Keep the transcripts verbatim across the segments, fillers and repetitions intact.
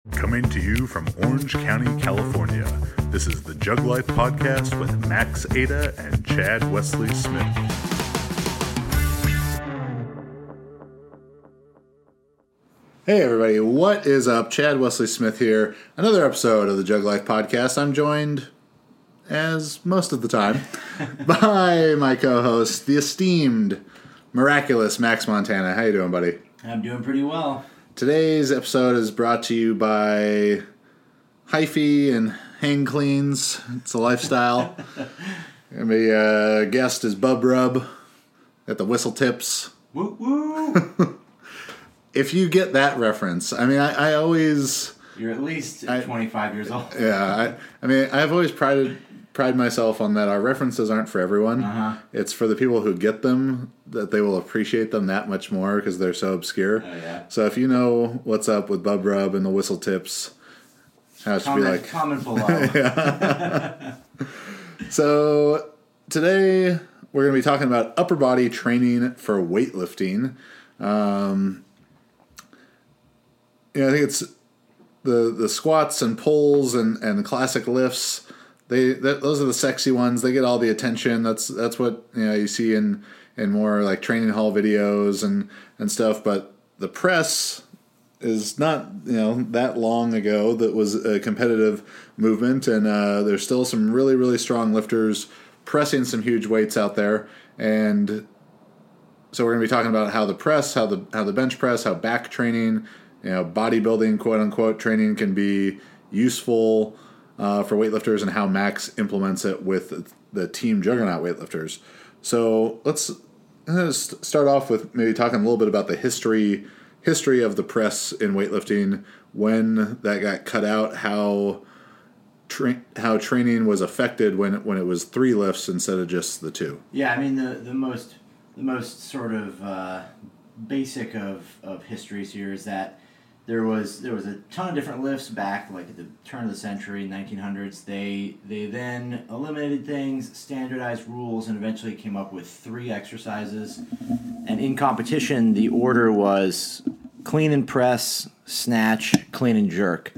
Coming to you from Orange County, California, this is the Jug Life Podcast with Max Ada and Chad Wesley Smith. Hey everybody, what is up? Chad Wesley Smith here. Another episode of the Jug Life Podcast. I'm joined, as most of the time, by my co-host, the esteemed, miraculous Max Montana. How you doing, buddy? I'm doing pretty well. Today's episode is brought to you by Hyphy and Hang Cleans. It's a lifestyle. And my uh, guest is Bub Rub at the Whistle Tips. Woo woo! If you get that reference, I mean, I, I always... You're at least I, twenty-five years old. Yeah, I, I mean, I've always prided pride myself on that. Our references aren't for everyone. Uh-huh. It's for the people who get them, that they will appreciate them that much more because they're so obscure. Oh, yeah. So if you know what's up with Bub Rub and the Whistle Tips, how it should be Comment, like. comment below. So today we're going to be talking about upper body training for weightlifting. Um, you know, I think it's the the squats and pulls and, and the classic lifts. They that, those are the sexy ones. They get all the attention. That's that's what you know you see in, in more like training hall videos and, and stuff. But the press is not you know that long ago that was a competitive movement, and uh, there's still some really really strong lifters pressing some huge weights out there. And so we're going to be talking about how the press, how the how the bench press, how back training, you know, bodybuilding quote unquote training can be useful uh, for weightlifters, and how Max implements it with the Team Juggernaut weightlifters. So let's let's start off with maybe talking a little bit about the history history of the press in weightlifting, when that got cut out, how tra- how training was affected when it, when it was three lifts instead of just the two. Yeah, I mean the the most the most sort of uh, basic of, of histories here is that there was there was a ton of different lifts back like at the turn of the century, nineteen hundreds. They they then eliminated things, standardized rules, and eventually came up with three exercises. And in competition, the order was clean and press, snatch, clean and jerk.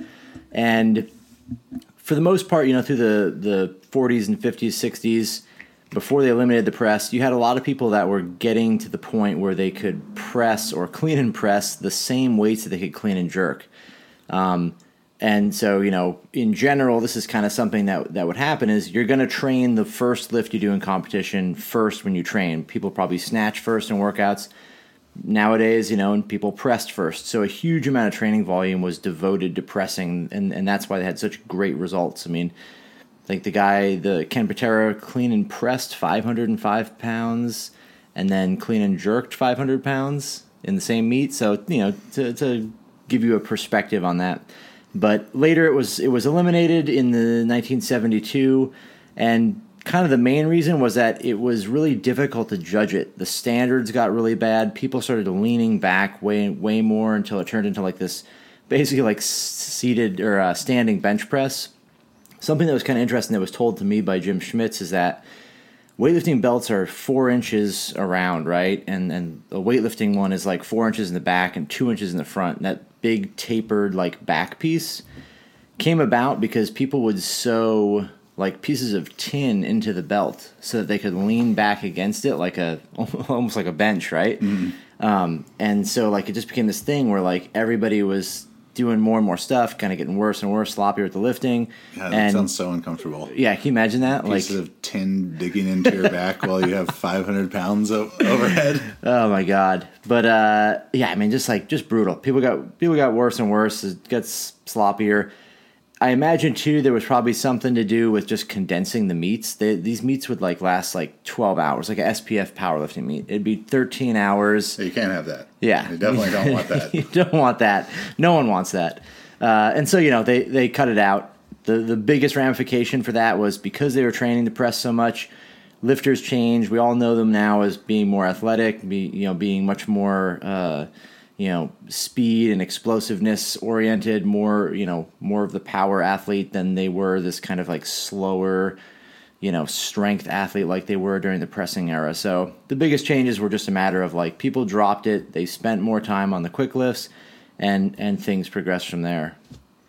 And for the most part, you know, through the, the forties and fifties, sixties, before they eliminated the press, you had a lot of people that were getting to the point where they could press or clean and press the same weights that they could clean and jerk. Um, and so, you know, in general, this is kind of something that that would happen is you're going to train the first lift you do in competition first when you train. People probably snatch first in workouts. Nowadays, you know, and people pressed first. So a huge amount of training volume was devoted to pressing, and, and that's why they had such great results. I mean, like the guy, the Ken Patera, clean and pressed five hundred five pounds, and then clean and jerked five hundred pounds in the same meet. So, you know, to, to give you a perspective on that. But later it was it was eliminated in the nineteen seventy-two, and kind of the main reason was that it was really difficult to judge it. The standards got really bad. People started leaning back way way more until it turned into like this, basically like seated or uh, standing bench press. Something that was kind of interesting that was told to me by Jim Schmitz is that weightlifting belts are four inches around, right? And and a weightlifting one is like four inches in the back and two inches in the front. And that big tapered like back piece came about because people would sew like pieces of tin into the belt so that they could lean back against it like a almost like a bench, right? Mm-hmm. Um, and so like it just became this thing where like everybody was doing more and more stuff, kind of getting worse and worse, sloppier with the lifting. Yeah, that and, sounds so uncomfortable. Yeah, can you imagine that? Pieces like of tin digging into your back while you have five hundred pounds o- overhead. Oh my god! But uh, yeah, I mean, just like just brutal. People got people got worse and worse. It gets sloppier. I imagine too there was probably something to do with just condensing the meets. They, these meets would like last like twelve hours, like an S P F powerlifting meet. It'd be thirteen hours. You can't have that. Yeah, you definitely don't want that. You don't want that. No one wants that. Uh, and so you know they they cut it out. The the biggest ramification for that was because they were training the press so much. Lifters changed. We all know them now as being more athletic, be, you know, being much more. Uh, you know, speed and explosiveness oriented, more, you know, more of the power athlete than they were this kind of like slower, you know, strength athlete like they were during the pressing era. So the biggest changes were just a matter of like people dropped it, they spent more time on the quick lifts, and and things progressed from there.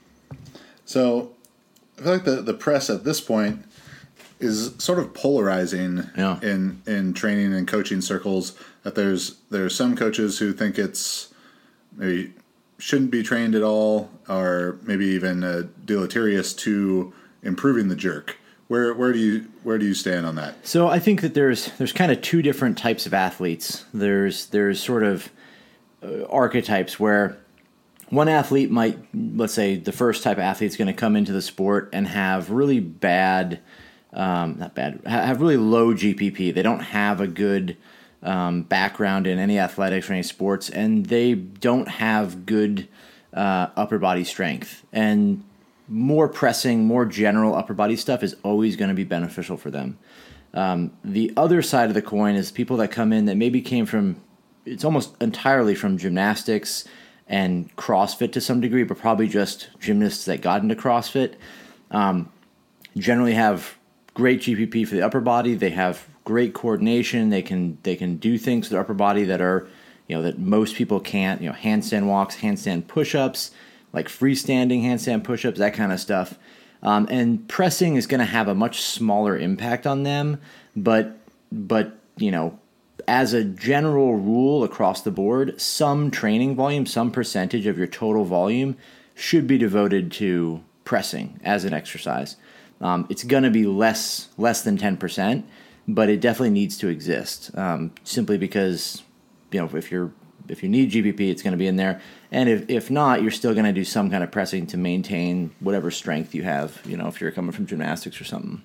So I feel like the, the press at this point is sort of polarizing yeah. in, in training and coaching circles. That there's there's some coaches who think it's maybe shouldn't be trained at all, or maybe even uh, deleterious to improving the jerk. Where where do you where do you stand on that? So I think that there's there's kind of two different types of athletes. There's there's sort of uh, archetypes where one athlete might, let's say the first type of athlete is going to come into the sport and have really bad, um, not bad, have really low G P P. They don't have a good um, background in any athletics or any sports, and they don't have good uh, upper body strength. And more pressing, more general upper body stuff is always going to be beneficial for them. Um, the other side of the coin is people that come in that maybe came from, it's almost entirely from gymnastics and CrossFit to some degree, but probably just gymnasts that got into CrossFit, um, generally have great G P P for the upper body. They have great coordination. They can they can do things with their upper body that are, you know, that most people can't. You know, handstand walks, handstand push-ups, like freestanding handstand push-ups, that kind of stuff. Um, and pressing is going to have a much smaller impact on them, but but you know, as a general rule across the board, some training volume, some percentage of your total volume should be devoted to pressing as an exercise. Um, it's going to be less less than ten percent, but it definitely needs to exist. Um, simply because, you know, if you're if you need G P P, it's going to be in there, and if if not, you're still going to do some kind of pressing to maintain whatever strength you have. You know, if you're coming from gymnastics or something.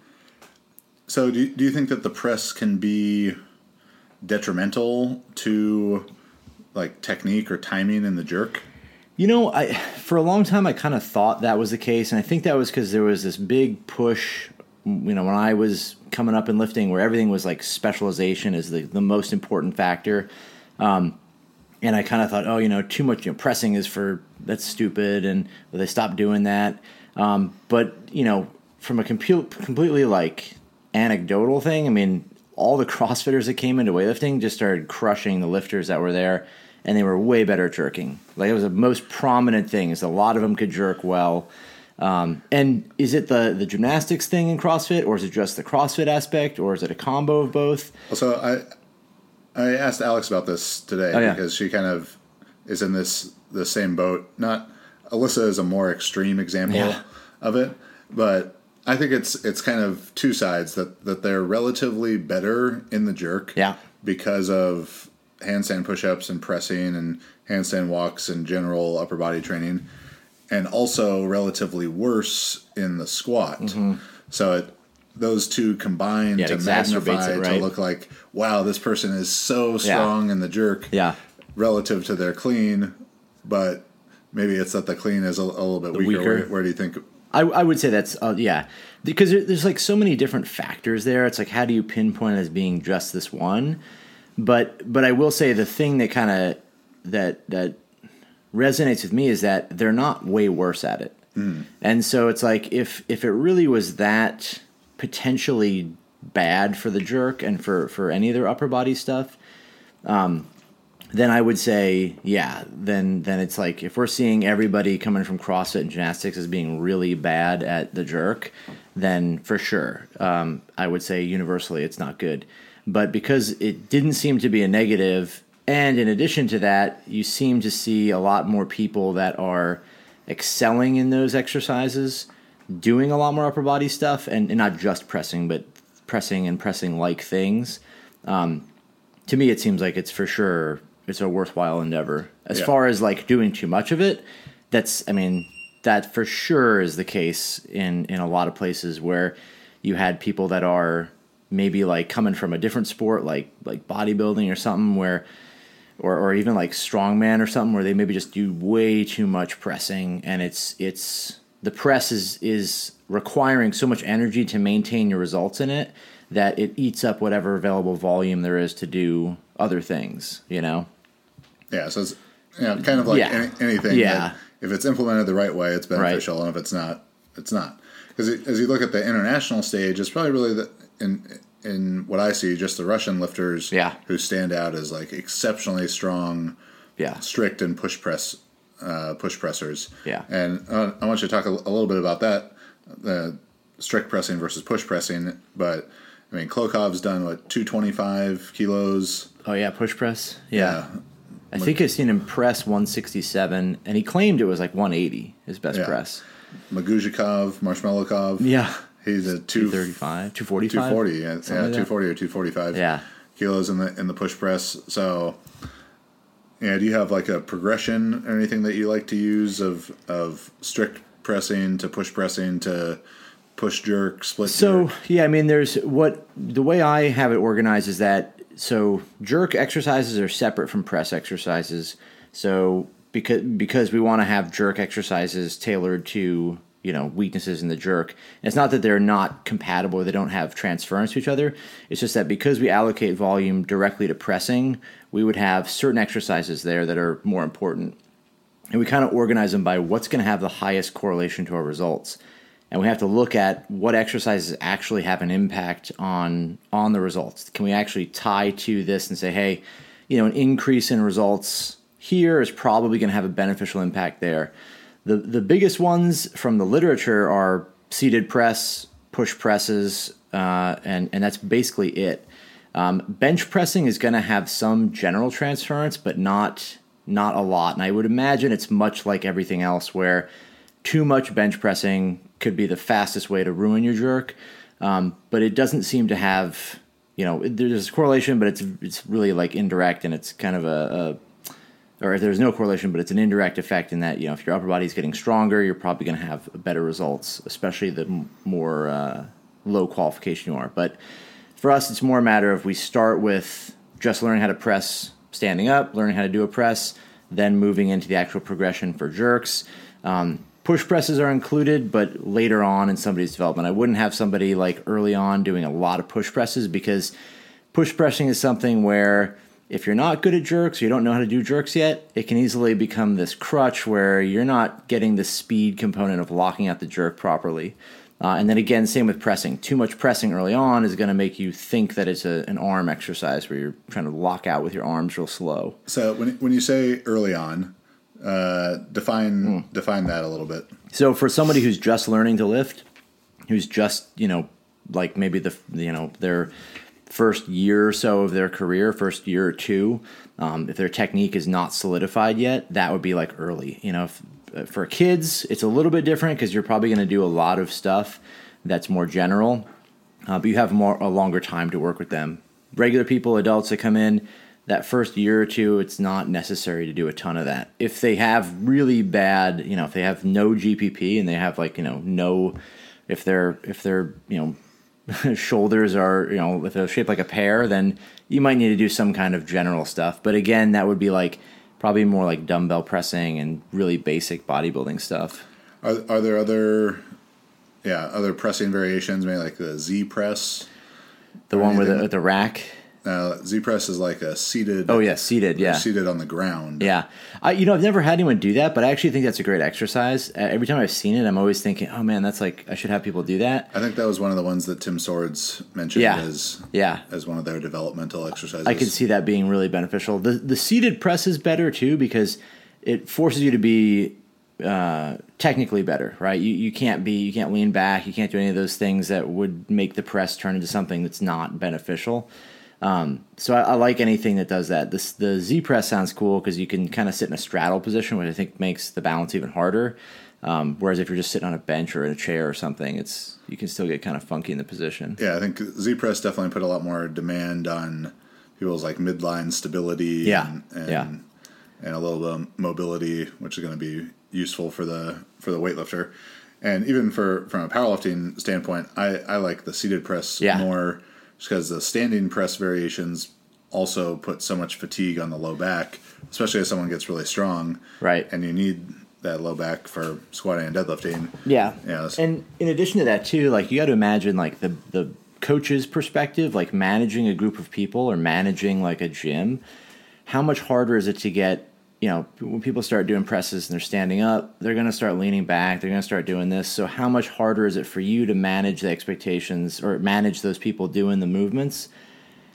So, do you, do you think that the press can be detrimental to like technique or timing in the jerk? You know, I for a long time I kind of thought that was the case, and I think that was because there was this big push, you know, when I was coming up in lifting, where everything was like specialization is the, the most important factor, um, and I kind of thought, oh, you know, too much, you know, pressing is for, that's stupid, and well, they stopped doing that. Um, but you know, from a compu- completely like anecdotal thing, I mean, all the CrossFitters that came into weightlifting just started crushing the lifters that were there, and they were way better at jerking. Like, it was the most prominent thing, is a lot of them could jerk well. Um, and is it the, the gymnastics thing in CrossFit, or is it just the CrossFit aspect, or is it a combo of both? So I I asked Alex about this today, oh, yeah. because she kind of is in this the same boat. Not Alyssa is a more extreme example yeah. of it, but I think it's it's kind of two sides, that, that they're relatively better in the jerk yeah. because of handstand push-ups and pressing and handstand walks and general upper body training, and also relatively worse in the squat. Mm-hmm. So it, those two combine yeah, to magnify, it, right? To look like, wow, this person is so strong yeah. in the jerk yeah. relative to their clean, but maybe it's that the clean is a, a little bit weaker. weaker. Where, where do you think? I, I would say that's, uh, yeah, because there, there's like so many different factors there. It's like, how do you pinpoint it as being just this one? But but I will say the thing that kind of that that resonates with me is that they're not way worse at it. Mm. And so it's like, if if it really was that potentially bad for the jerk and for, for any of their upper body stuff, um, then I would say, yeah, then then it's like, if we're seeing everybody coming from CrossFit and gymnastics as being really bad at the jerk, then for sure, um, I would say universally it's not good. But because it didn't seem to be a negative, and in addition to that, you seem to see a lot more people that are excelling in those exercises, doing a lot more upper body stuff, and, and not just pressing, but pressing and pressing-like things. Um, to me, it seems like it's for sure, it's a worthwhile endeavor. As yeah. far as like doing too much of it, that's, I mean, that for sure is the case in, in a lot of places where you had people that are maybe like coming from a different sport, like like bodybuilding or something, where, or or even like strongman or something, where they maybe just do way too much pressing, and it's it's the press is is requiring so much energy to maintain your results in it that it eats up whatever available volume there is to do other things, you know? Yeah, so it's, you know, kind of like yeah. any, anything. Yeah. That if it's implemented the right way, it's beneficial, right. And if it's not, it's not. Because as you look at the international stage, it's probably really the, in in what I see, just the Russian lifters yeah. who stand out as like exceptionally strong, yeah. strict and push press uh, push pressers. Yeah. And uh, I want you to talk a, a little bit about that, the strict pressing versus push pressing. But I mean, Klokhov's done what two twenty-five kilos. Oh yeah, push press. Yeah. Yeah. I think I've seen him press one sixty-seven, and he claimed it was like one eighty, his best Yeah. press. Maguzhikov, Marshmallowkov. Yeah. He's a two thirty-five, two forty-five two forty, yeah, Something yeah like that. two forty or two forty-five. Yeah. Kilos in the in the push press. So, yeah, do you have like a progression or anything that you like to use of of strict pressing to push pressing to push jerk split? So jerk? yeah, I mean, there's what the way I have it organized is that so jerk exercises are separate from press exercises. So because because we want to have jerk exercises tailored to, you know, weaknesses in the jerk. And it's not that they're not compatible or they don't have transference to each other. It's just that because we allocate volume directly to pressing, we would have certain exercises there that are more important. And we kind of organize them by what's going to have the highest correlation to our results. And we have to look at what exercises actually have an impact on on the results. Can we actually tie to this and say, hey, you know, an increase in results here is probably going to have a beneficial impact there. The the biggest ones from the literature are seated press, push presses, uh, and, and that's basically it. Um, bench pressing is going to have some general transference, but not not a lot. And I would imagine it's much like everything else where too much bench pressing could be the fastest way to ruin your jerk. Um, but it doesn't seem to have, you know, there's a correlation, but it's it's really like indirect, and it's kind of a, a or if there's no correlation, but it's an indirect effect in that, you know, if your upper body is getting stronger, you're probably going to have better results, especially the m- more uh, low qualification you are. But for us, it's more a matter of we start with just learning how to press standing up, learning how to do a press, then moving into the actual progression for jerks. Um, push presses are included, but later on in somebody's development. I wouldn't have somebody like early on doing a lot of push presses, because push pressing is something where if you're not good at jerks or you don't know how to do jerks yet, it can easily become this crutch where you're not getting the speed component of locking out the jerk properly. Uh, and then again, same with pressing. Too much pressing early on is going to make you think that it's a, an arm exercise where you're trying to lock out with your arms real slow. So when when you say early on, uh, define mm. define that a little bit. So for somebody who's just learning to lift, who's just, you know, like maybe the you know their first year or so of their career, first year or two, um, if their technique is not solidified yet, that would be like early. You know, if, uh, for kids, it's a little bit different because you're probably going to do a lot of stuff that's more general, uh, but you have more a longer time to work with them. Regular people, adults that come in, that first year or two, it's not necessary to do a ton of that. If they have really bad, you know, if they have no G P P and they have like, you know, no, if they're, if they're, you know, shoulders are, you know, if they're shaped like a pear, then you might need to do some kind of general stuff. But again, that would be like probably more like dumbbell pressing and really basic bodybuilding stuff. Are are there other, yeah, other pressing variations? Maybe like the Z press. The one with the, with the rack. Uh, Z press is like a seated. Oh yeah, seated. Yeah, seated on the ground. Yeah, I you know I've never had anyone do that, but I actually think that's a great exercise. Uh, every time I've seen it, I'm always thinking, oh man, that's like I should have people do that. I think that was one of the ones that Tim Swords mentioned yeah. as yeah. as one of their developmental exercises. I could see that being really beneficial. The the seated press is better too because it forces you to be uh, technically better, right? You you can't be you can't lean back, you can't do any of those things that would make the press turn into something that's not beneficial. Um, so I, I like anything that does that. This, the Z press sounds cool because you can kind of sit in a straddle position, which I think makes the balance even harder. Um, whereas if you're just sitting on a bench or in a chair or something, it's you can still get kind of funky in the position. Yeah, I think Z press definitely put a lot more demand on people's like midline stability. Yeah, and, and, yeah, and a little bit of mobility, which is going to be useful for the for the weightlifter. And even for from a powerlifting standpoint, I, I like the seated press yeah. more. Because the standing press variations also put so much fatigue on the low back, especially as someone gets really strong. Right. And you need that low back for squatting and deadlifting. Yeah. Yeah. And in addition to that, too, like you got to imagine like the, the coach's perspective, like managing a group of people or managing like a gym. How much harder is it to get, you know, when people start doing presses and they're standing up, they're going to start leaning back. They're going to start doing this. So how much harder is it for you to manage the expectations or manage those people doing the movements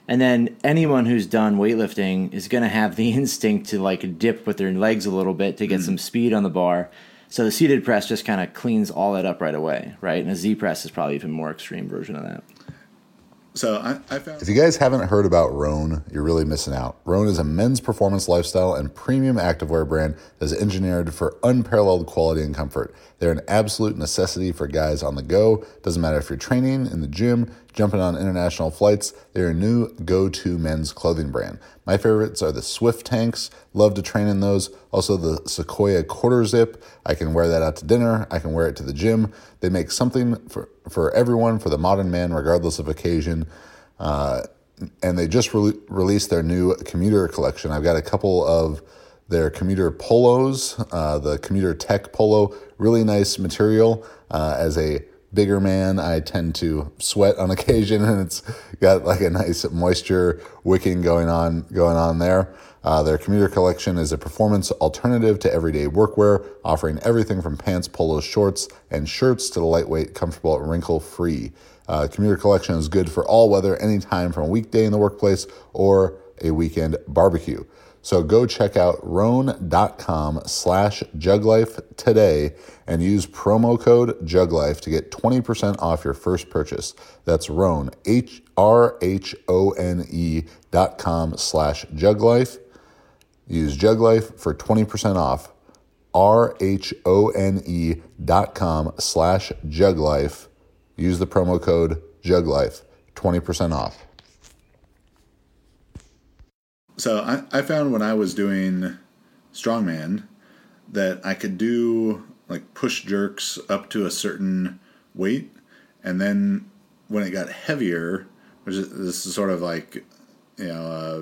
And then anyone who's done weightlifting is going to have the instinct to like dip with their legs a little bit to get mm. some speed on the bar. So the seated press just kind of cleans all that up right away, right? And a Z press is probably even more extreme version of that. So I, I found... If you guys haven't heard about Rhone, you're really missing out. Rhone is a men's performance lifestyle and premium activewear brand that is engineered for unparalleled quality and comfort. They're an absolute necessity for guys on the go. Doesn't matter if you're training in the gym, jumping on international flights, they're a new go-to men's clothing brand. My favorites are the Swift tanks. Love to train in those. Also the Sequoia quarter zip. I can wear that out to dinner. I can wear it to the gym. They make something for, for everyone, for the modern man, regardless of occasion. Uh, and they just re- released their new commuter collection. I've got a couple of their commuter polos, uh, the commuter tech polo, really nice material. Uh, as a bigger man, I tend to sweat on occasion, and it's got like a nice moisture wicking going on going on there. Uh, their commuter collection is a performance alternative to everyday workwear, offering everything from pants, polos, shorts, and shirts to the lightweight, comfortable, wrinkle-free. Uh, commuter collection is good for all weather, anytime from a weekday in the workplace or a weekend barbecue. So go check out Rhone.com slash Juglife today and use promo code Juglife to get twenty percent off your first purchase. That's Rhone, H R H O N E dot com slash Juglife. Use Juglife for twenty percent off. R H O N E dot com slash Juglife. Use the promo code Juglife, twenty percent off. So I, I found when I was doing strongman that I could do like push jerks up to a certain weight, and then when it got heavier, which is this is sort of like, you know, uh,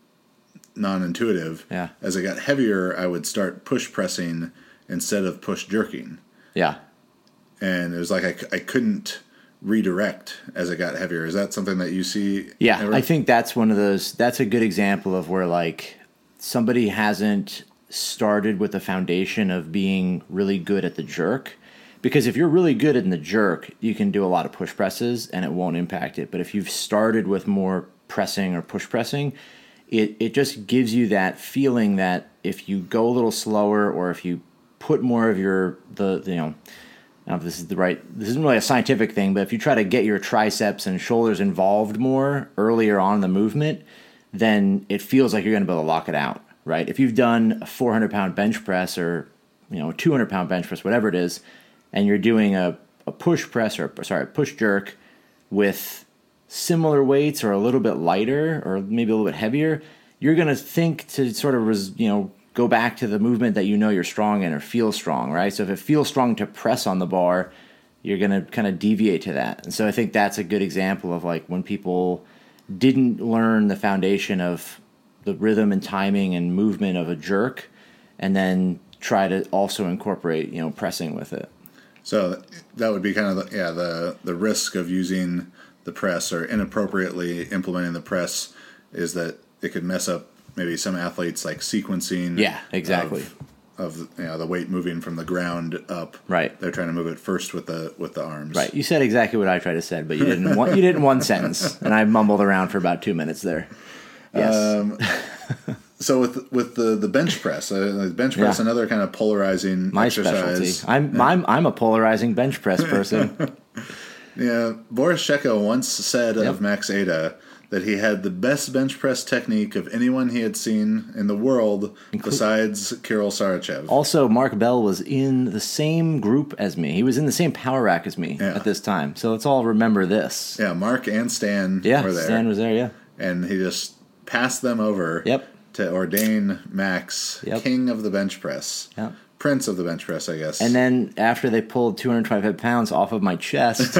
non-intuitive. Yeah. As it got heavier, I would start push pressing instead of push jerking. Yeah. And it was like I, I couldn't redirect as it got heavier. Is that something that you see? Yeah, ever? I think that's one of those, that's a good example of where like somebody hasn't started with the foundation of being really good at the jerk. Because if you're really good in the jerk, you can do a lot of push presses and it won't impact it. But if you've started with more pressing or push pressing, it, it just gives you that feeling that if you go a little slower or if you put more of your, the, the you know, I don't know if this is the right, this isn't really a scientific thing, but if you try to get your triceps and shoulders involved more earlier on in the movement, then it feels like you're going to be able to lock it out, right? If you've done a four hundred pound bench press or, you know, a two hundred pound bench press, whatever it is, and you're doing a, a push press or, sorry, push jerk with similar weights or a little bit lighter or maybe a little bit heavier, you're going to think to sort of, res, you know, go back to the movement that you know you're strong in or feel strong, right? So if it feels strong to press on the bar, you're going to kind of deviate to that. And so I think that's a good example of like when people didn't learn the foundation of the rhythm and timing and movement of a jerk and then try to also incorporate, you know, pressing with it. So that would be kind of the, yeah, the the risk of using the press or inappropriately implementing the press is that it could mess up maybe some athletes like sequencing. Yeah, exactly. Of, of you know the weight moving from the ground up. Right. They're trying to move it first with the with the arms. Right. You said exactly what I tried to say, but you didn't. One, you didn't one sentence, and I mumbled around for about two minutes there. Yes. Um, so with with the, the bench press, uh, the bench press, Yeah. another kind of polarizing My exercise. specialty. I'm yeah. I'm I'm a polarizing bench press person. Yeah, Boris Sheko once said Yep. of Max Ada that he had the best bench press technique of anyone he had seen in the world Inclu- besides Kirill Sarachev. Also, Mark Bell was in the same group as me. He was in the same power rack as me Yeah. at this time. So let's all remember this. Yeah, Mark and Stan Yeah, were there. Stan was there, yeah. And he just passed them over Yep. to ordain Max Yep. king of the bench press. Yep. Prince of the bench press, I guess. And then after they pulled two hundred twenty-five pounds off of my chest...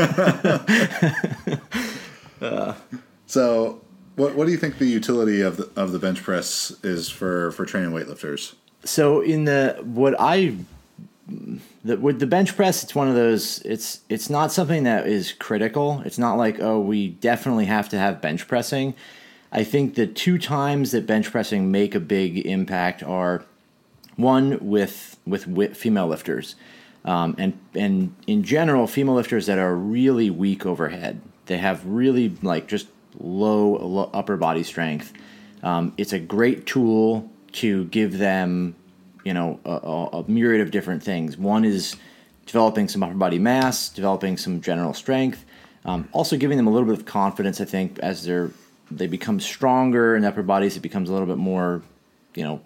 uh, so... What what do you think the utility of the of the bench press is for, for training weightlifters? So in the what I the, with the bench press, it's one of those. It's it's not something that is critical. It's not like, oh, we definitely have to have bench pressing. I think the two times that bench pressing make a big impact are one with with, with female lifters, um, and and in general, female lifters that are really weak overhead. They have really like just low, low upper body strength. Um, it's a great tool to give them, you know, a, a, a myriad of different things. One is developing some upper body mass, developing some general strength, um, also giving them a little bit of confidence. I think as they're they become stronger in the upper bodies, it becomes a little bit more, you know,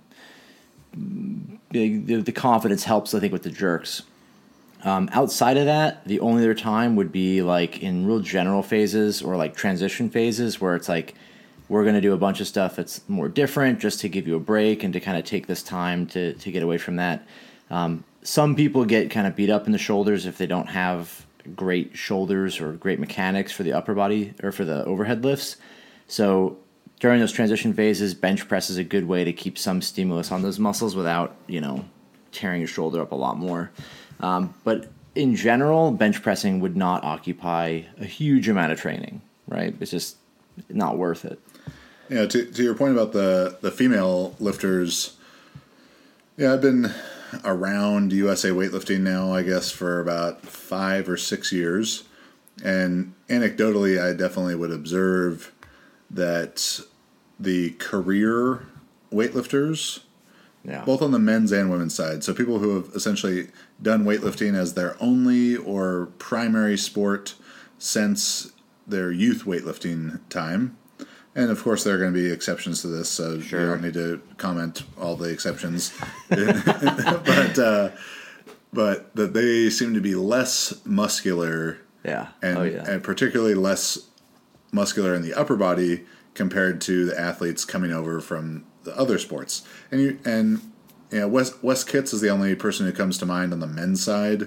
the, the confidence helps, I think, with the jerks. Um, outside of that, the only other time would be like in real general phases or like transition phases where it's like, we're going to do a bunch of stuff that's more different just to give you a break and to kind of take this time to, to get away from that. Um, some people get kind of beat up in the shoulders if they don't have great shoulders or great mechanics for the upper body or for the overhead lifts. So during those transition phases, bench press is a good way to keep some stimulus on those muscles without, you know, tearing your shoulder up a lot more. Um, but in general, bench pressing would not occupy a huge amount of training, right? It's just not worth it. Yeah, to to your point about the, the female lifters, yeah, I've been around U S A weightlifting now, I guess, for about five or six years. And anecdotally, I definitely would observe that the career weightlifters, Yeah. both on the men's and women's side, so people who have essentially done weightlifting as their only or primary sport since their youth weightlifting time. And of course, there are going to be exceptions to this, so Sure. you don't need to comment all the exceptions. but uh, but that they seem to be less muscular, Yeah. and oh, yeah. and particularly less muscular in the upper body compared to the athletes coming over from the other sports. And you and you know, Wes Wes Kitts is the only person who comes to mind on the men's side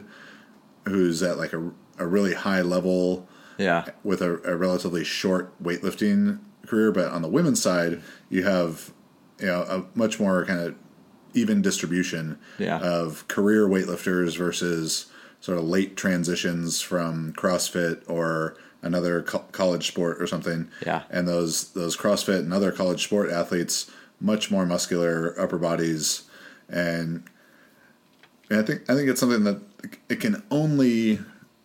who's at like a a really high level Yeah. with a, a relatively short weightlifting career. But on the women's side, you have you know a much more kind of even distribution Yeah. of career weightlifters versus sort of late transitions from CrossFit or another co- college sport or something. Yeah. And those those CrossFit and other college sport athletes, much more muscular upper bodies, and, and I think I think it's something that it can only,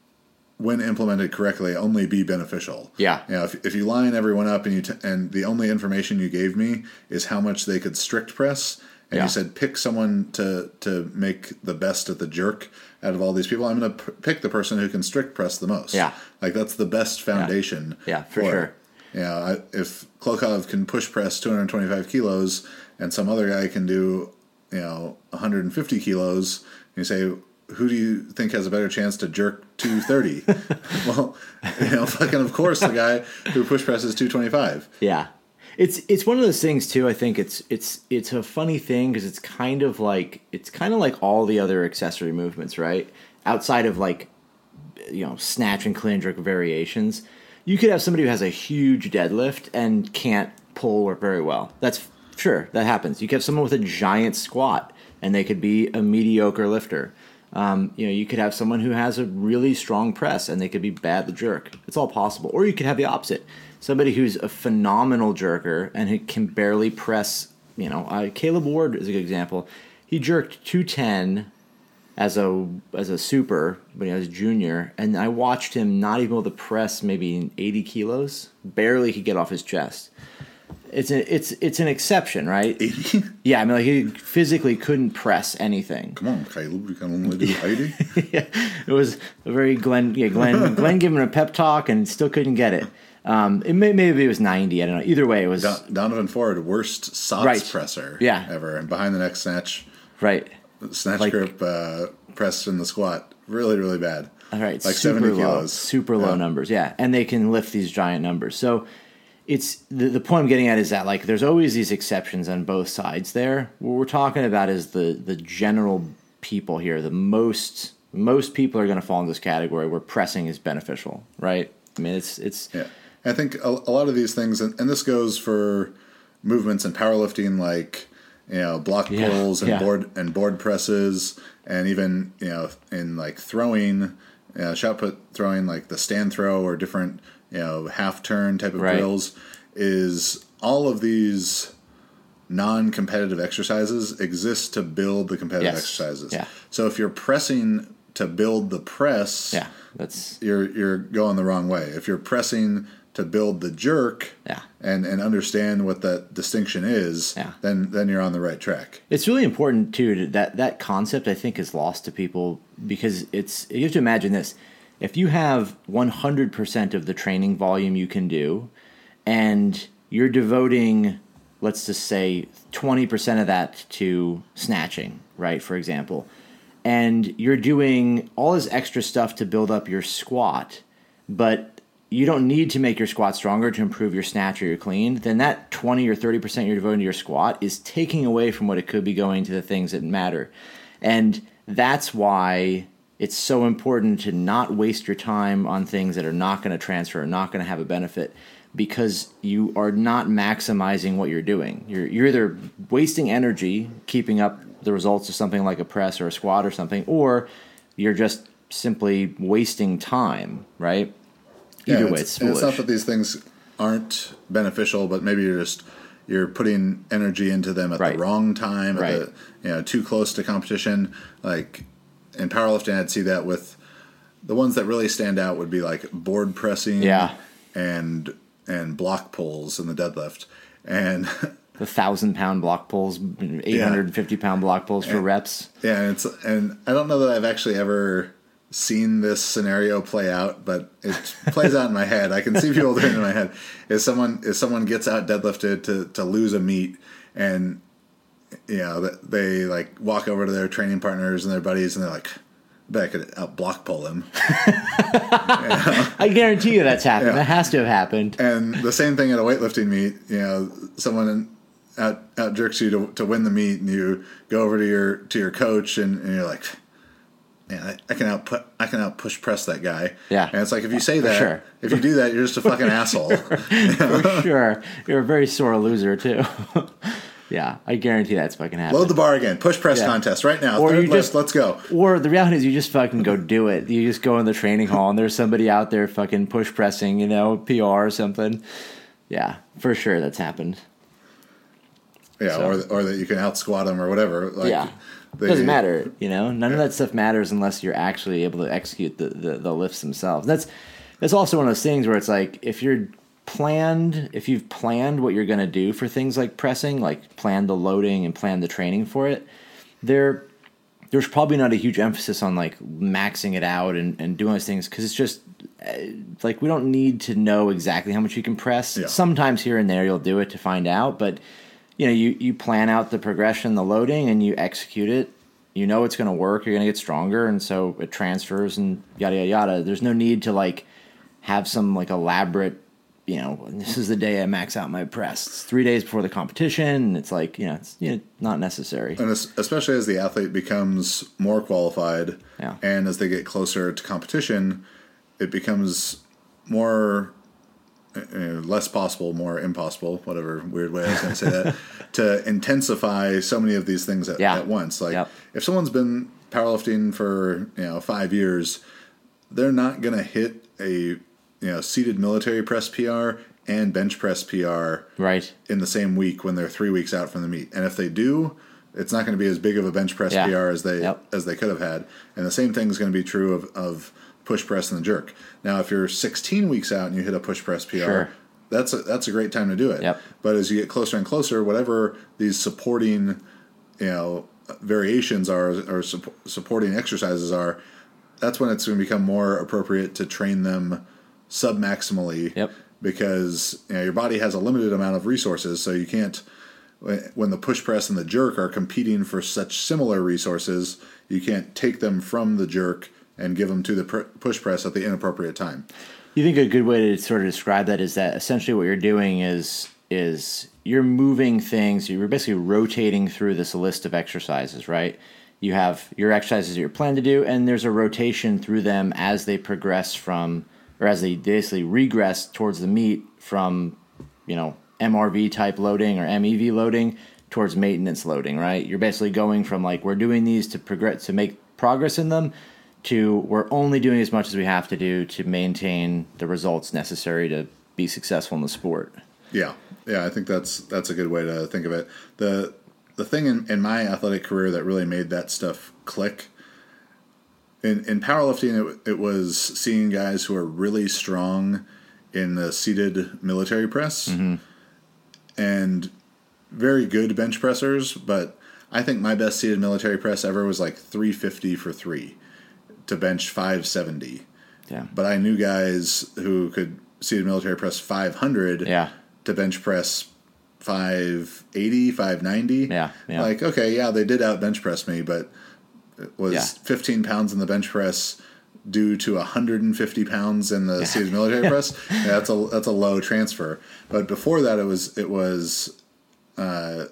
when implemented correctly, only be beneficial. Yeah. You know, if if you line everyone up and you t- and the only information you gave me is how much they could strict press, and Yeah. you said pick someone to to make the best at the jerk out of all these people, I'm going to p- pick the person who can strict press the most. Yeah. Like that's the best foundation. Yeah, for it. sure. You know, I, if Klokov can push press two hundred twenty-five kilos and some other guy can do, you know, one hundred fifty kilos, and you say, who do you think has a better chance to jerk two thirty? Well, you know, fucking of course the guy who push presses two twenty-five. Yeah. It's it's one of those things too. I think it's it's it's a funny thing because it's kind of like it's kind of like all the other accessory movements, right? Outside of like, you know, snatch and clean and jerk variations, you could have somebody who has a huge deadlift and can't pull or very well. That's sure that happens. You could have someone with a giant squat and they could be a mediocre lifter. Um, you know, you could have someone who has a really strong press and they could be bad at the jerk. It's all possible. Or you could have the opposite. Somebody who's a phenomenal jerker and who can barely press, you know, uh, Caleb Ward is a good example. He jerked two ten as a as a super when he was a junior, and I watched him not even able to press maybe eighty kilos. Barely could get off his chest. It's a, it's it's an exception, right? eighty? Yeah, I mean, like he physically couldn't press anything. Come on, Caleb, you can only do eighty? Yeah, it was a very Glenn. Yeah, Glenn. Glenn gave him a pep talk and still couldn't get it. Um, it may, maybe it was ninety. I don't know. Either way, it was Don- Donovan Ford, worst S O T S Right. presser Yeah. ever. And behind the neck snatch, right. snatch Like- grip uh, press in the squat. Really, really bad. All right, Like super seventy low, kilos. super low Yeah. numbers. Yeah, and they can lift these giant numbers. So it's the the point I'm getting at is that like there's always these exceptions on both sides. There, what we're talking about is the the general people here. The most most people are going to fall in this category where pressing is beneficial, right? I mean, it's it's Yeah. I think a, a lot of these things, and, and this goes for movements in powerlifting, like you know block Yeah, pulls and yeah. board and board presses, and even you know in like throwing, uh, shot put throwing, like the stand throw or different you know half turn type of Right. drills. Is all of these non-competitive exercises exist to build the competitive Yes. exercises. Yeah. So if you're pressing to build the press, yeah, that's you're you're going the wrong way. If you're pressing to build the jerk Yeah. and, and understand what that distinction is, Yeah. then then you're on the right track. It's really important too to, that that concept I think is lost to people because it's you have to imagine this: if you have one hundred percent of the training volume you can do, and you're devoting, let's just say, twenty percent of that to snatching, right? For example, and you're doing all this extra stuff to build up your squat, but you don't need to make your squat stronger to improve your snatch or your clean, then that twenty or thirty percent you're devoting to your squat is taking away from what it could be going to the things that matter. And that's why it's so important to not waste your time on things that are not going to transfer, not going to have a benefit, because you are not maximizing what you're doing. You're, you're either wasting energy keeping up the results of something like a press or a squat or something, or you're just simply wasting time, right? Either yeah, way, it's, it's and foolish. it's not that these things aren't beneficial, but maybe you're just you're putting energy into them at Right. the wrong time, at Right. the, you know, too close to competition. Like in powerlifting, I'd see that with the ones that really stand out would be like board pressing, Yeah. and and block pulls in the deadlift, and The thousand pound block pulls, eight hundred fifty pound block pulls for And- reps. yeah, and it's and I don't know that I've actually ever seen this scenario play out, but it plays out in my head. I can see people doing it in my head. If someone if someone gets out deadlifted to, to lose a meet, and you know they like walk over to their training partners and their buddies, and they're like, I bet I could out block pull him. I guarantee you that's happened. Yeah. That has to have happened. And the same thing at a weightlifting meet. You know, someone out out jerks you to to win the meet, and you go over to your to your coach, and, and you're like, man, I, I can out put I can out push press that guy. Yeah. And it's like, if you say that, sure. if you do that, you're just a fucking asshole. For sure. You're a very sore loser, too. Yeah, I guarantee that's fucking happened. Load the bar again. Push press Yeah. contest right now. Or Third you lift, just- let's go. Or the reality is you just fucking go do it. You just go in the training hall and there's somebody out there fucking push pressing, you know, P R or something. Yeah, for sure that's happened. Yeah, So- or or that you can out squat them or whatever. Like, Yeah. they- Doesn't matter, you know. None of that stuff matters unless you're actually able to execute the, the, the lifts themselves. That's that's also one of those things where it's like if you're planned, if you've planned what you're going to do for things like pressing, like plan the loading and plan the training for it, there there's probably not a huge emphasis on like maxing it out and, and doing those things because it's just uh, like we don't need to know exactly how much you can press. Yeah. Sometimes here and there you'll do it to find out, but you know, you, you plan out the progression, the loading, and you execute it. You know it's going to work. You're going to get stronger, and so it transfers and yada yada yada. There's no need to like have some like elaborate. You know, this is the day I max out my press. It's three days before the competition, and it's like you know, it's you know, not necessary. And es- especially as the athlete becomes more qualified, Yeah. and as they get closer to competition, it becomes more uh, less possible, more impossible, whatever weird way I was going to say that, to intensify so many of these things at, Yeah. at once. Like Yep. if someone's been powerlifting for you know five years, they're not going to hit a you know seated military press P R and bench press P R Right. in the same week when they're three weeks out from the meet. And if they do, it's not going to be as big of a bench press Yeah. P R as they Yep. as they could have had. And the same thing is going to be true of, of push press and the jerk. Now, if you're sixteen weeks out and you hit a push press P R, Sure. that's a, that's a great time to do it. Yep. But as you get closer and closer, whatever these supporting, you know, variations are or sup- supporting exercises are, that's when it's going to become more appropriate to train them sub-maximally. Yep. Because you know, your body has a limited amount of resources, so you can't. When the push press and the jerk are competing for such similar resources, you can't take them from the jerk and give them to the pr- push press at the inappropriate time. You think a good way to sort of describe that is that essentially what you're doing is is you're moving things. You're basically rotating through this list of exercises, right? You have your exercises that you're planned to do, and there's a rotation through them as they progress from, or as they basically regress towards the meet from, you know, M R V type loading or M E V loading towards maintenance loading, right? You're basically going from like we're doing these to progress to make progress in them to we're only doing as much as we have to do to maintain the results necessary to be successful in the sport. Yeah, yeah, I think that's that's a good way to think of it. the The thing in, in my athletic career that really made that stuff click in in powerlifting, it, it was seeing guys who are really strong in the seated military press, mm-hmm. and very good bench pressers, but I think my best seated military press ever was like three fifty for three to bench five seventy. Yeah. But I knew guys who could seated military press five hundred yeah. to bench press five eighty, five ninety. Yeah, yeah. Like, okay, yeah, they did out bench press me, but it was Yeah. fifteen pounds in the bench press due to one hundred fifty pounds in the seated military press. Yeah, that's a that's a low transfer. But before that, it was it was uh,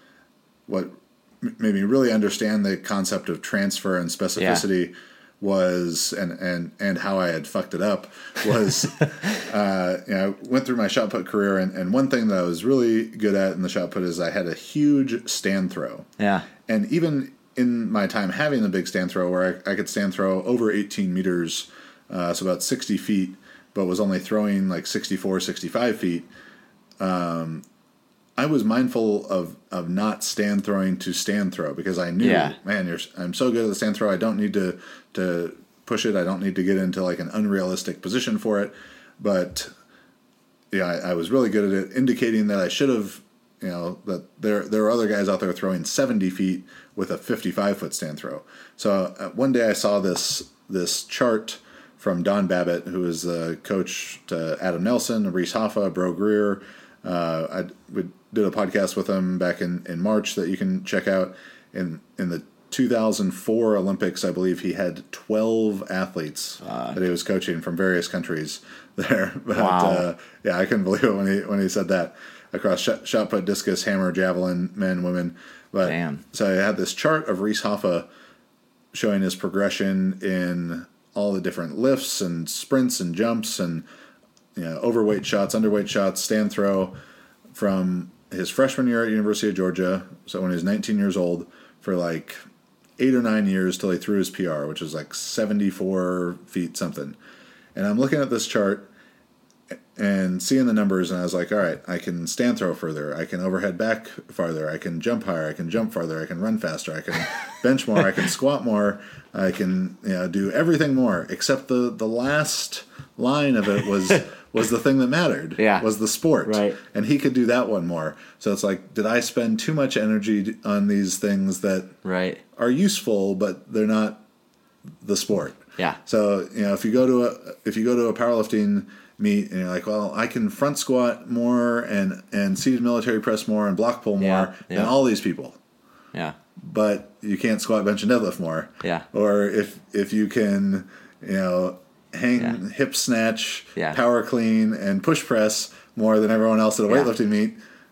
what made me really understand the concept of transfer and specificity. Yeah. was and, and, and how I had fucked it up was uh, you know, I went through my shot put career, and, and one thing that I was really good at in the shot put is I had a huge stand throw. Yeah. And even in my time having the big stand throw, where I, I could stand throw over eighteen meters, uh, so about sixty feet, but was only throwing like sixty-four, sixty-five feet, um, I was mindful of, of not stand throwing to stand throw, because I knew, yeah. man, you're, I'm so good at the stand throw. I don't need to, to push it. I don't need to get into like an unrealistic position for it. But yeah, I, I was really good at it, indicating that I should have, you know, that there there are other guys out there throwing seventy feet with a fifty-five foot stand throw. So uh, one day I saw this this chart from Don Babbitt, who is the coach to Adam Nelson, Reese Hoffa, Bro Greer. Uh, I would, did a podcast with him back in, in March that you can check out. In in the two thousand four Olympics, I believe he had twelve athletes uh, that he was coaching from various countries there. But wow. uh, yeah, I couldn't believe it when he when he said that, across shot, shot put, discus, hammer, javelin, men, women. But Damn. So I had this chart of Reese Hoffa showing his progression in all the different lifts and sprints and jumps and, you know, overweight shots, underweight shots, stand throw, from his freshman year at University of Georgia, so when he was nineteen years old, for like eight or nine years till he threw his P R, which was like seventy-four feet something. And I'm looking at this chart and seeing the numbers, and I was like, all right, I can stand throw further, I can overhead back farther, I can jump higher, I can jump farther, I can run faster, I can bench more, I can squat more, I can, you know, do everything more, except the, the last line of it was was the thing that mattered. Yeah. Was the sport. Right. And he could do that one more. So it's like, did I spend too much energy on these things that right. are useful, but they're not the sport? Yeah. So, you know, if you go to a if you go to a powerlifting meet and you're like, well, I can front squat more and, and seated military press more and block pull more Yeah, than yeah. all these people. Yeah. But you can't squat, bench, and deadlift more. Yeah. Or if if you can, you know, hang, Yeah. hip snatch, Yeah. power clean, and push press more than everyone else at a Yeah. weightlifting meet,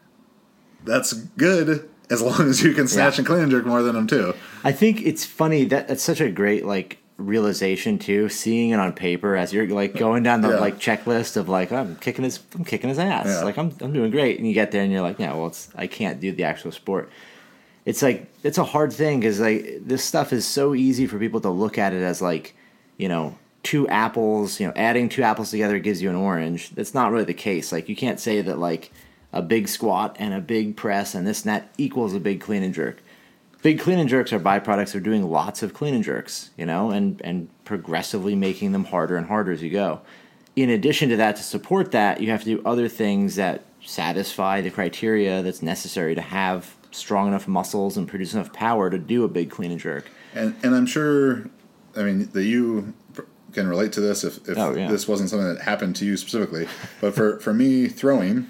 that's good as long as you can snatch Yeah. and clean and jerk more than them too. I think it's funny that that's such a great like realization too, seeing it on paper as you're like going down the Yeah. like checklist of like, oh, I'm kicking his I'm kicking his ass. Yeah. Like I'm I'm doing great. And you get there and you're like, yeah, well it's I can't do the actual sport. It's like it's a hard thing because like this stuff is so easy for people to look at it as like, you know, two apples, you know, adding two apples together gives you an orange. That's not really the case. Like you can't say that like a big squat and a big press and this and that equals a big clean and jerk. Big clean and jerks are byproducts of doing lots of clean and jerks, you know, and, and progressively making them harder and harder as you go. In addition to that, to support that, you have to do other things that satisfy the criteria that's necessary to have strong enough muscles and produce enough power to do a big clean and jerk. And and I'm sure, I mean, that you can relate to this if, if Oh, yeah. this wasn't something that happened to you specifically. But for, for me, throwing,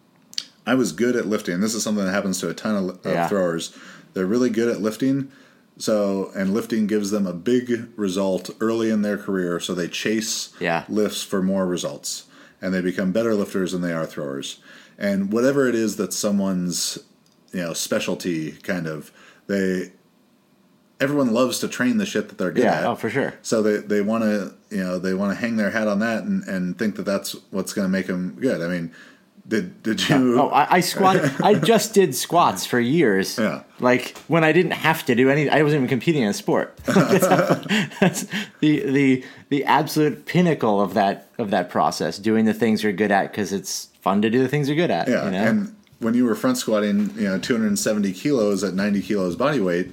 I was good at lifting. This is something that happens to a ton of, of Yeah. throwers. They're really good at lifting, so and lifting gives them a big result early in their career, so they chase Yeah. lifts for more results, and they become better lifters than they are throwers. And whatever it is that someone's, you know, specialty, kind of, they everyone loves to train the shit that they're good Yeah, at. oh, for sure. So they, they want to, you know, they want to hang their hat on that and, and think that that's what's going to make them good. I mean, did did you? Oh, I, I squat. I just did squats for years. Yeah. Like when I didn't have to do any, I wasn't even competing in a sport. that's, that's the the the absolute pinnacle of that of that process. Doing the things you're good at because it's fun to do the things you're good at. Yeah, you know? and when you were front squatting, you know, two hundred seventy kilos at ninety kilos body weight,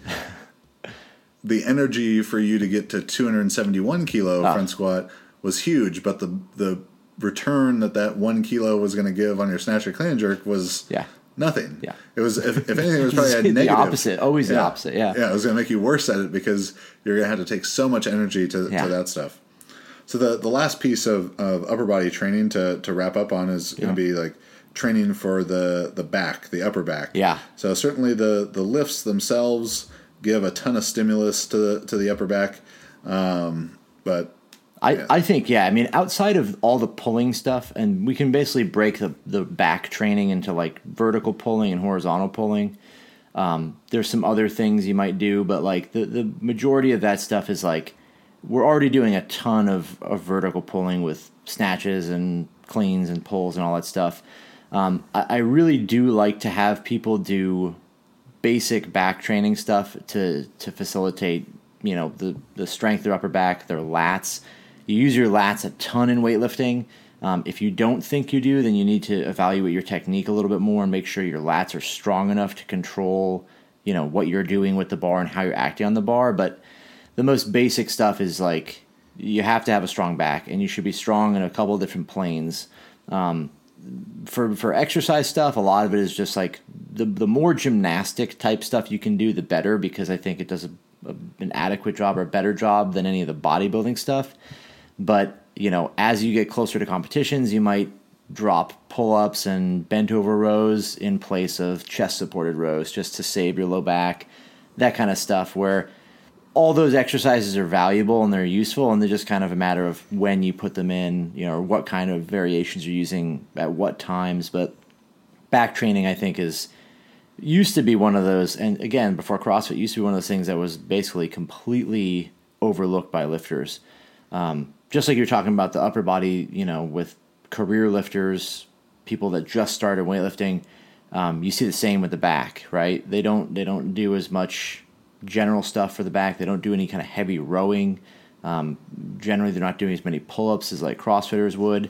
the energy for you to get to two hundred seventy-one kilo Oh. front squat was huge, but the the return that that one kilo was going to give on your snatch or clean and jerk was Yeah. nothing. Yeah. It was, if, if anything, it was probably a the negative. opposite. Always the Yeah. opposite. Yeah. Yeah, it was going to make you worse at it because you're going to have to take so much energy to, Yeah. to that stuff. So the, the last piece of, of upper body training to, to wrap up on is going to Yeah. be like training for the, the back, the upper back. Yeah. So certainly the, the lifts themselves give a ton of stimulus to the, to the upper back. Um, but I, Yeah. I think, yeah. I mean, outside of all the pulling stuff, and we can basically break the, the back training into like vertical pulling and horizontal pulling. Um, there's some other things you might do, but like the, the majority of that stuff is like we're already doing a ton of, of vertical pulling with snatches and cleans and pulls and all that stuff. Um, I, I really do like to have people do basic back training stuff to to facilitate, you know, the, the strength of their upper back, their lats. You use your lats a ton in weightlifting. Um, if you don't think you do, then you need to evaluate your technique a little bit more and make sure your lats are strong enough to control, you know, what you're doing with the bar and how you're acting on the bar. But the most basic stuff is like you have to have a strong back, and you should be strong in a couple of different planes. Um, for for exercise stuff, a lot of it is just like the the more gymnastic type stuff you can do, the better, because I think it does a, a, an adequate job or a better job than any of the bodybuilding stuff. But, you know, as you get closer to competitions, you might drop pull-ups and bent over rows in place of chest supported rows just to save your low back, that kind of stuff, where all those exercises are valuable and they're useful, and they're just kind of a matter of when you put them in, you know, or what kind of variations you're using at what times. But back training, I think, is used to be one of those, and again, before CrossFit, used to be one of those things that was basically completely overlooked by lifters. Um, just like you're talking about the upper body, you know, with career lifters, people that just started weightlifting, um, you see the same with the back, right? They don't they don't do as much general stuff for the back. They don't do any kind of heavy rowing. Um, generally, they're not doing as many pull-ups as like CrossFitters would.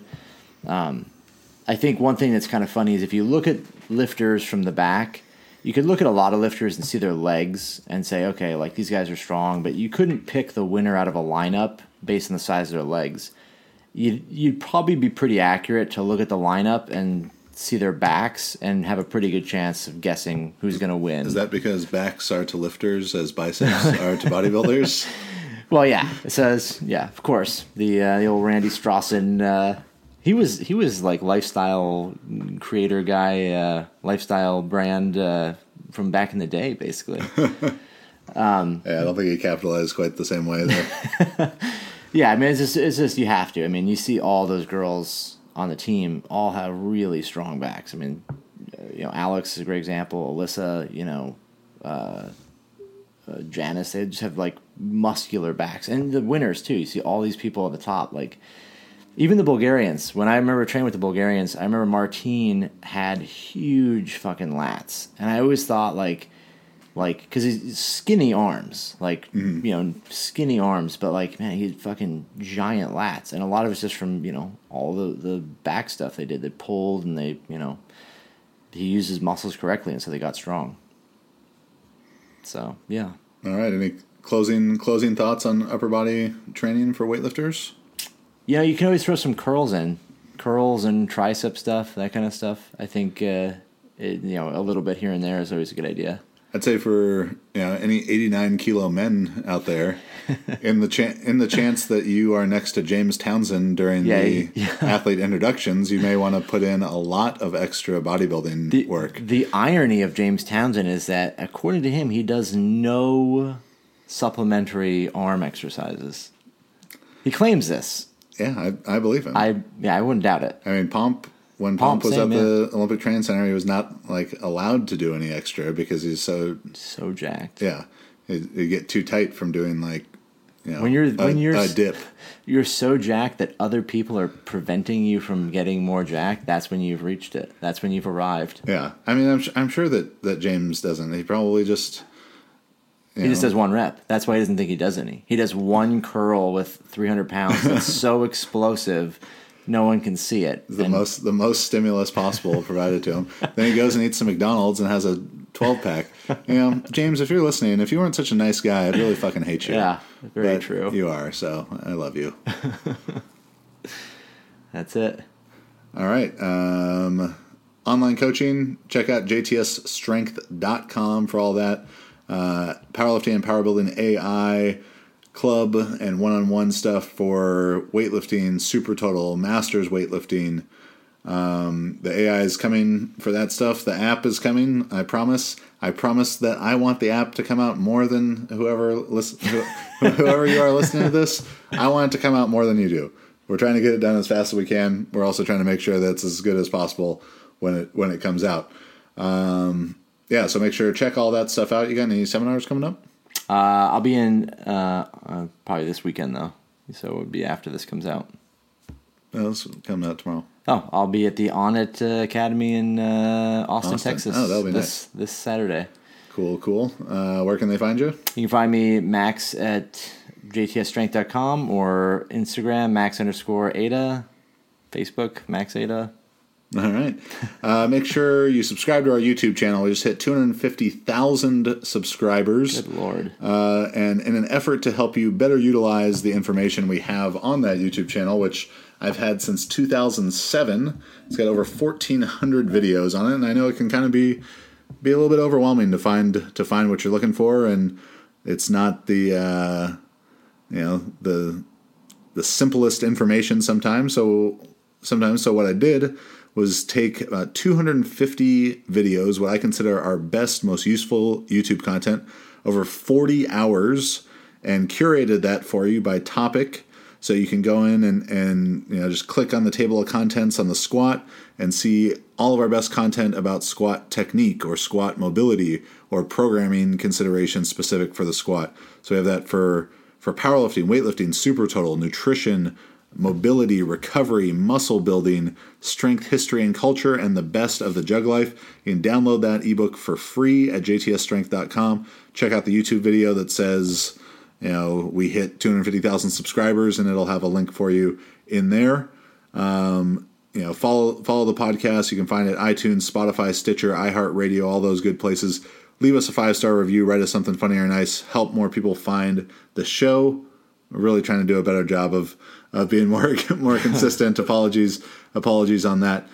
Um, I think one thing that's kind of funny is if you look at lifters from the back, you could look at a lot of lifters and see their legs and say, okay, like these guys are strong, but you couldn't pick the winner out of a lineup based on the size of their legs. You'd, you'd probably be pretty accurate to look at the lineup and see their backs and have a pretty good chance of guessing who's going to win. is that because backs are to lifters as biceps are to bodybuilders? Well, yeah, it says, yeah, of course. The uh, the old Randy Strawson, uh, he was he was like lifestyle creator guy, uh, lifestyle brand uh, from back in the day, basically. Um, yeah, I don't think he capitalized quite the same way though. Yeah, I mean, it's just, it's just you have to. I mean, you see all those girls on the team all have really strong backs. I mean, you know, Alex is a great example. Alyssa, you know, uh, uh, Janice, they just have like muscular backs, and the winners too. You see all these people at the top, like even the Bulgarians. When I remember training with the Bulgarians, I remember Martin had huge fucking lats, and I always thought like. Like, because he's skinny arms, like, mm-hmm. you know, skinny arms, but, like, man, he had fucking giant lats. And a lot of it's just from, you know, all the, the back stuff they did. They pulled and they, you know, he used his muscles correctly, and so they got strong. So, yeah. All right. Any closing closing thoughts on upper body training for weightlifters? You know, you can always throw some curls in. Curls and tricep stuff, that kind of stuff. I think, uh, it, you know, a little bit here and there is always a good idea. I'd say for you know any eighty-nine kilo men out there, in the cha- in the chance that you are next to James Townsend during yeah, the yeah. athlete introductions, you may want to put in a lot of extra bodybuilding the, work. The irony of James Townsend is that, according to him, he does no supplementary arm exercises. He claims this. Yeah, I, I believe him. I yeah, I wouldn't doubt it. I mean, Pomp. When Pomp, Pomp was same, at the yeah. Olympic Training Center, he was not like allowed to do any extra because he's so so jacked. Yeah, you you get too tight from doing like you know when you're a, when you're a dip. You're so jacked that other people are preventing you from getting more jacked. That's when you've reached it. That's when you've arrived. Yeah, I mean, I'm I'm sure that, that James doesn't. He probably just he know. just does one rep. That's why he doesn't think he does any. He does one curl with three hundred pounds. That's so explosive. No one can see it. The and most the most stimulus possible provided to him. Then he goes and eats some McDonald's and has a twelve pack. You know, James, if you're listening, if you weren't such a nice guy, I'd really fucking hate you. Yeah, very but true. You are, so I love you. That's it. All right. Um, online coaching, check out j t s strength dot com for all that. Uh, powerlifting and power building A I, club and one-on-one stuff for weightlifting, super total, masters weightlifting. Um, the A I is coming for that stuff. The app is coming. I promise. I promise that I want the app to come out more than whoever listen, who, whoever you are listening to this. I want it to come out more than you do. We're trying to get it done as fast as we can. We're also trying to make sure that it's as good as possible when it when it comes out. Um, yeah, so make sure to check all that stuff out. You got any seminars coming up? Uh, I'll be in uh, uh, probably this weekend though, so it would be after this comes out. Oh, it's coming out tomorrow. Oh, I'll be at the On It uh, Academy in uh, Austin, Austin. Texas. Oh, that'll be this, nice. This Saturday. Cool, cool. Uh, where can they find you? You can find me, Max, at j t s strength dot com or Instagram, Max underscore Ada. Facebook, Max Ada. All right. Uh, make sure you subscribe to our YouTube channel. We just hit two hundred fifty thousand subscribers. Good Lord. Uh, and in an effort to help you better utilize the information we have on that YouTube channel, which I've had since two thousand seven, it's got over fourteen hundred videos on it, and I know it can kind of be be a little bit overwhelming to find to find what you're looking for, and it's not the uh, you know the the simplest information sometimes. So sometimes, so what I did was take about two hundred fifty videos, what I consider our best, most useful YouTube content, over forty hours, and curated that for you by topic. So you can go in and, and you know just click on the table of contents on the squat and see all of our best content about squat technique or squat mobility or programming considerations specific for the squat. So we have that for, for powerlifting, weightlifting, super total, nutrition, mobility, recovery, muscle building, strength, history, and culture, and the best of the jug life. You can download that ebook for free at j t s strength dot com. Check out the YouTube video that says, you know, we hit two hundred fifty thousand subscribers, and it'll have a link for you in there. Um, you know, follow follow the podcast. You can find it at iTunes, Spotify, Stitcher, iHeartRadio, all those good places. Leave us a five-star review. Write us something funny or nice. Help more people find the show. We're really trying to do a better job of of being more more consistent. apologies, apologies on that.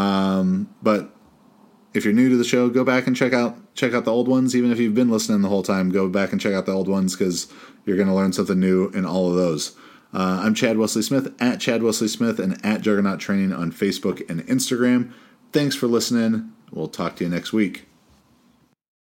Um, but if you're new to the show, go back and check out check out the old ones. Even if you've been listening the whole time, go back and check out the old ones because you're going to learn something new in all of those. Uh, I'm Chad Wesley Smith at Chad Wesley Smith and at Juggernaut Training on Facebook and Instagram. Thanks for listening. We'll talk to you next week.